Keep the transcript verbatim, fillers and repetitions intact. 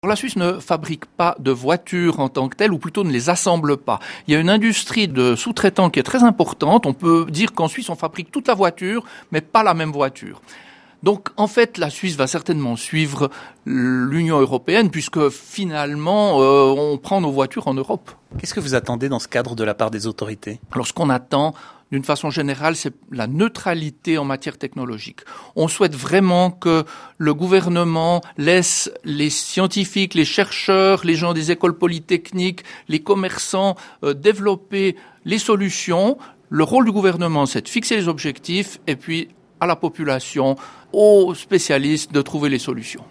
La Suisse ne fabrique pas de voitures en tant que telles, ou plutôt ne les assemble pas. Il y a une industrie de sous-traitants qui est très importante. On peut dire qu'en Suisse, on fabrique toute la voiture, mais pas la même voiture. Donc, en fait, la Suisse va certainement suivre l'Union européenne, puisque finalement, euh, on prend nos voitures en Europe. Qu'est-ce que vous attendez dans ce cadre de la part des autorités ? Alors, ce qu'on attend, d'une façon générale, c'est la neutralité en matière technologique. On souhaite vraiment que le gouvernement laisse les scientifiques, les chercheurs, les gens des écoles polytechniques, les commerçants euh, développer les solutions. Le rôle du gouvernement, c'est de fixer les objectifs et puis à la population, aux spécialistes de trouver les solutions.